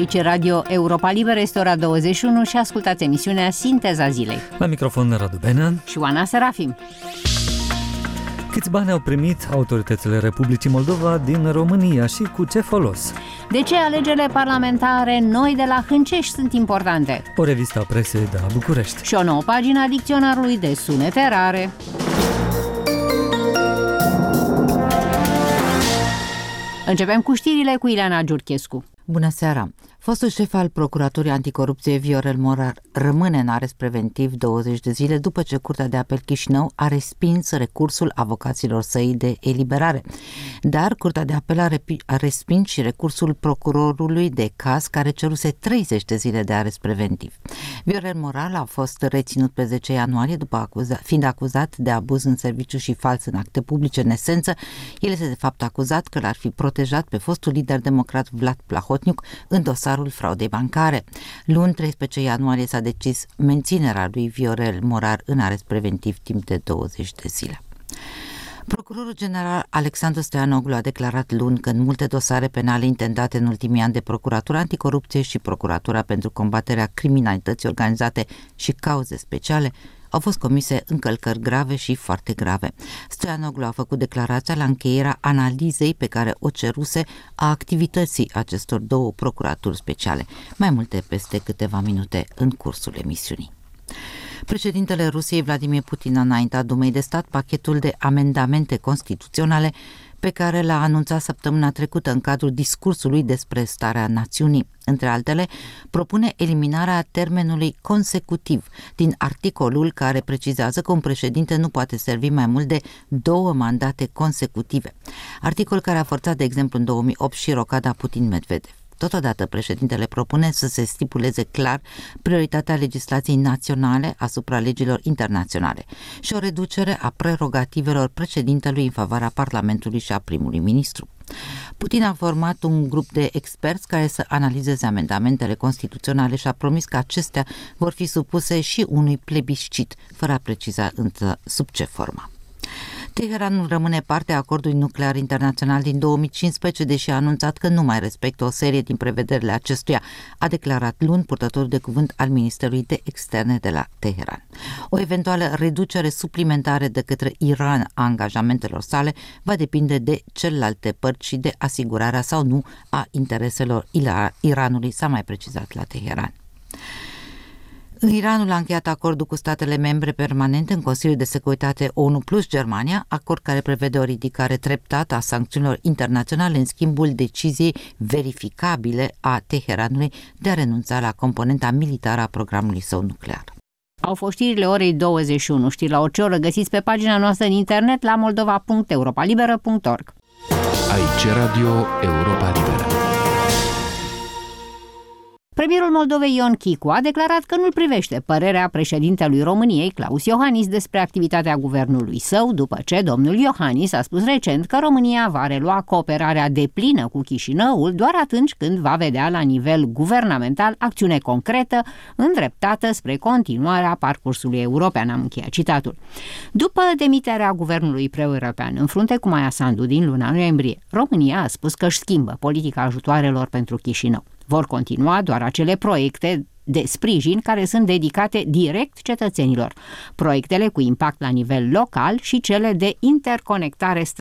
Aici e Radio Europa Liberă, este ora 21 și ascultați emisiunea Sinteza Zilei. La microfon Radu Benean și Oana Serafim. Câți bani au primit autoritățile Republicii Moldova din România și cu ce folos? De ce alegerile parlamentare noi de la Hâncești sunt importante? O revistă a presei de la București. Și o nouă pagină a dicționarului de sunete rare. Începem cu știrile cu Ileana Giurchescu. Bună seara! Fostul șef al Procuraturii Anticorupție, Viorel Morar, rămâne în arest preventiv 20 de zile după ce Curtea de Apel Chișinău a respins recursul avocaților săi de eliberare. Dar Curtea de Apel a respins și recursul procurorului de caz care ceruse 30 de zile de arest preventiv. Viorel Morar a fost reținut pe 10 ianuarie fiind acuzat de abuz în serviciu și fals în acte publice. În esență, el este de fapt acuzat că l-ar fi protejat pe fostul lider democrat Vlad Plahotniuc în dosarul fraudei bancare. Luni, 13 ianuarie, s-a decis menținerea lui Viorel Morar în arest preventiv timp de 20 de zile. Procurorul general Alexandru Stoianoglu a declarat luni că în multe dosare penale intentate în ultimii ani de Procuratura Anticorupție și Procuratura pentru combaterea criminalității organizate și cauze speciale au fost comise încălcări grave și foarte grave. Stoianoglu a făcut declarația la încheierea analizei pe care o ceruse a activității acestor două procuraturi speciale. Mai multe peste câteva minute în cursul emisiunii. Președintele Rusiei Vladimir Putin a înaintat Dumei de Stat pachetul de amendamente constituționale pe care l-a anunțat săptămâna trecută în cadrul discursului despre starea națiunii. Între altele, propune eliminarea termenului consecutiv din articolul care precizează că un președinte nu poate servi mai mult de 2 mandate consecutive. Articol care a forțat, de exemplu, în 2008 și rocada Putin-Medvedev. Totodată, președintele propune să se stipuleze clar prioritatea legislației naționale asupra legilor internaționale și o reducere a prerogativelor președintelui în favoarea Parlamentului și a primului ministru. Putin a format un grup de experți care să analizeze amendamentele constituționale și a promis că acestea vor fi supuse și unui plebiscit, fără a preciza însă sub ce formă. Teheranul rămâne parte a acordului nuclear internațional din 2015, deși a anunțat că nu mai respectă o serie din prevederile acestuia, a declarat luni purtătorul de cuvânt al Ministerului de Externe de la Teheran. O eventuală reducere suplimentară de către Iran a angajamentelor sale va depinde de celelalte părți și de asigurarea sau nu a intereselor Iranului, s-a mai precizat la Teheran. Iranul a încheiat acordul cu statele membre permanente în Consiliul de Securitate ONU plus Germania, acord care prevede o ridicare treptată a sancțiunilor internaționale în schimbul deciziei verificabile a Teheranului de a renunța la componenta militară a programului său nuclear. Au fost știrile orei 21. Știri la orice oră găsiți pe pagina noastră în internet la moldova.europalibera.org. Aici Radio Europa Liberă. Premierul Moldovei Ion Chicu a declarat că nu-l privește părerea președintelui României, Klaus Iohannis, despre activitatea guvernului său, după ce domnul Iohannis a spus recent că România va relua cooperarea deplină cu Chișinăul doar atunci când va vedea la nivel guvernamental acțiune concretă îndreptată spre continuarea parcursului european, am încheiat citatul. După demiterea guvernului pro-european în frunte cu Maia Sandu din luna noiembrie, România a spus că își schimbă politica ajutoarelor pentru Chișinău. Vor continua doar acele proiecte de sprijin care sunt dedicate direct cetățenilor, proiectele cu impact la nivel local și cele de interconectare